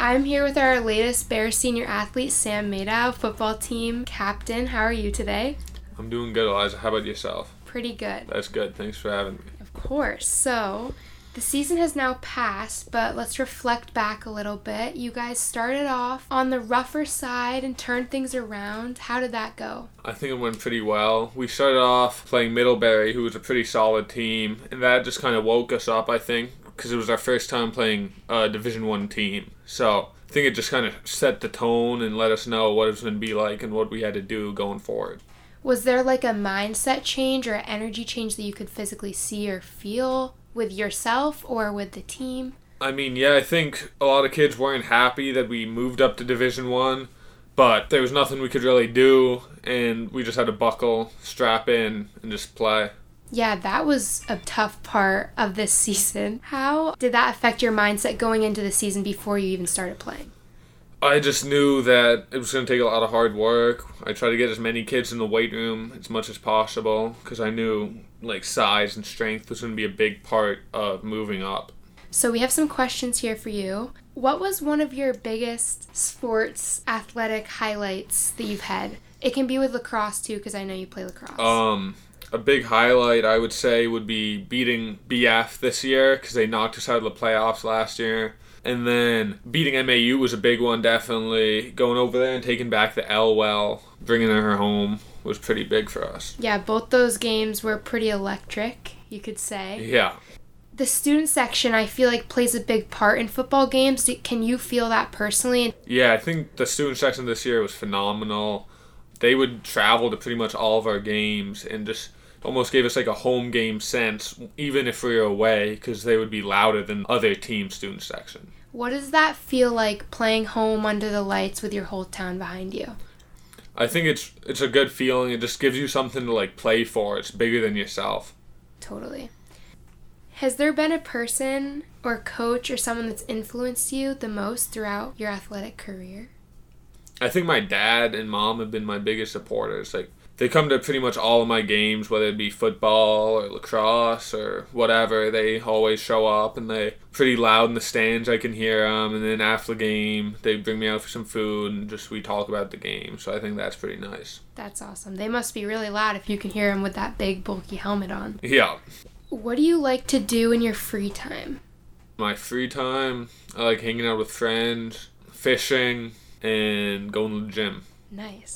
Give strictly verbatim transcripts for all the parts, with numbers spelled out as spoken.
I'm here with our latest Bears senior athlete, Sam Madow, football team captain. How are you today? I'm doing good, Eliza. How about yourself? Pretty good. That's good. Thanks for having me. Of course. So, the season has now passed, but let's reflect back a little bit. You guys started off on the rougher side and turned things around. How did that go? I think it went pretty well. We started off playing Middlebury, who was a pretty solid team, and that just kind of woke us up, I think, because it was our first time playing a Division One team. So I think it just kind of set the tone and let us know what it was going to be like and what we had to do going forward. Was there like a mindset change or an energy change that you could physically see or feel with yourself or with the team? I mean, yeah, I think a lot of kids weren't happy that we moved up to Division One, but there was nothing we could really do, and we just had to buckle, strap in, and just play. Yeah, that was a tough part of this season. How did that affect your mindset going into the season before you even started playing? I just knew that it was going to take a lot of hard work. I tried to get as many kids in the weight room as much as possible because I knew like size and strength was going to be a big part of moving up. So we have some questions here for you. What was one of your biggest sports athletic highlights that you've had? It can be with lacrosse too, because I know you play lacrosse. Um, a big highlight I would say would be beating B F this year because they knocked us out of the playoffs last year. And then beating M A U was a big one, definitely. Going over there and taking back the Elwell, bringing her home was pretty big for us. Yeah, both those games were pretty electric, you could say. Yeah. The student section, I feel like, plays a big part in football games. Can you feel that personally? Yeah, I think the student section this year was phenomenal. They would travel to pretty much all of our games and just almost gave us like a home game sense, even if we were away, because they would be louder than other team student section. What does that feel like playing home under the lights with your whole town behind you? I think it's it's a good feeling. It just gives you something to like play for. It's bigger than yourself. Totally. Has there been a person or coach or someone that's influenced you the most throughout your athletic career? I think my dad and mom have been my biggest supporters. Like, they come to pretty much all of my games, whether it be football or lacrosse or whatever. They always show up, and they're pretty loud in the stands. I can hear them. And then after the game, they bring me out for some food, and just we talk about the game. So I think that's pretty nice. That's awesome. They must be really loud if you can hear them with that big, bulky helmet on. Yeah. What do you like to do in your free time? My free time, I like hanging out with friends, fishing, and going to the gym. Nice.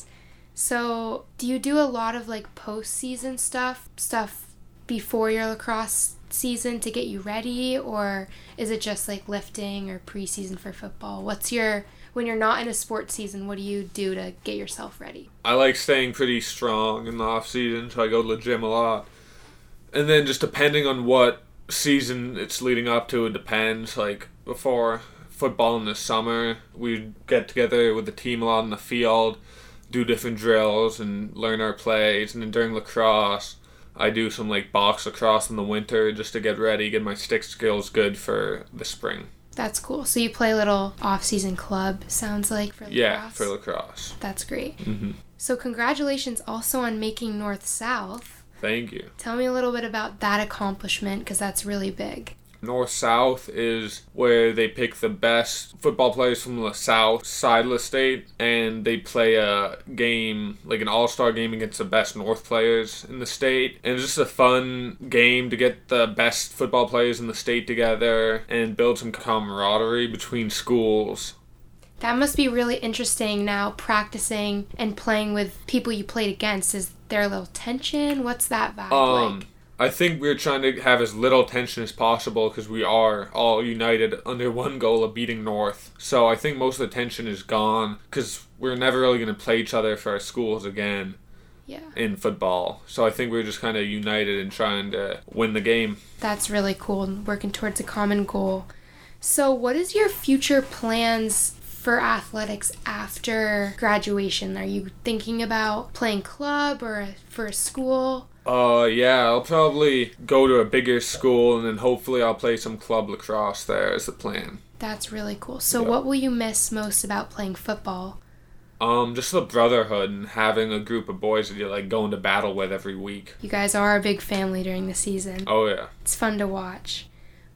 So, do you do a lot of like postseason stuff, stuff before your lacrosse season to get you ready, or is it just like lifting or preseason for football? What's your, when you're not in a sports season, what do you do to get yourself ready? I like staying pretty strong in the off season, so I go to the gym a lot. And then just depending on what season it's leading up to, it depends. Like before football in the summer, we'd get together with the team a lot in the field, do different drills and learn our plays. And then during lacrosse, I do some like box lacrosse in the winter just to get ready, get my stick skills good for the spring. That's cool. So you play a little off-season club, sounds like, for lacrosse? Yeah, for lacrosse. That's great. Mm-hmm. So congratulations also on making North-South. Thank you. Tell me a little bit about that accomplishment, because that's really big. North-South is where they pick the best football players from the south side of the state, and they play a game, like an all-star game against the best North players in the state. And it's just a fun game to get the best football players in the state together and build some camaraderie between schools. That must be really interesting now, practicing and playing with people you played against. Is there a little tension? What's that vibe um, like? I think we're trying to have as little tension as possible because we are all united under one goal of beating North. So I think most of the tension is gone because we're never really going to play each other for our schools again yeah. in football. So I think we're just kind of united in trying to win the game. That's really cool, working towards a common goal. So what is your future plans for athletics after graduation? Are you thinking about playing club or for a school? Uh, yeah, I'll probably go to a bigger school and then hopefully I'll play some club lacrosse there is the plan. That's really cool. So yeah. What will you miss most about playing football? Um, just the brotherhood and having a group of boys that you're like going to battle with every week. You guys are a big family during the season. Oh, yeah. It's fun to watch.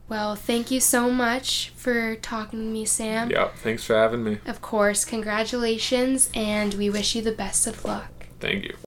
Well, thank you so much for talking to me, Sam. Yep, thanks for having me. Of course, congratulations, and we wish you the best of luck. Thank you.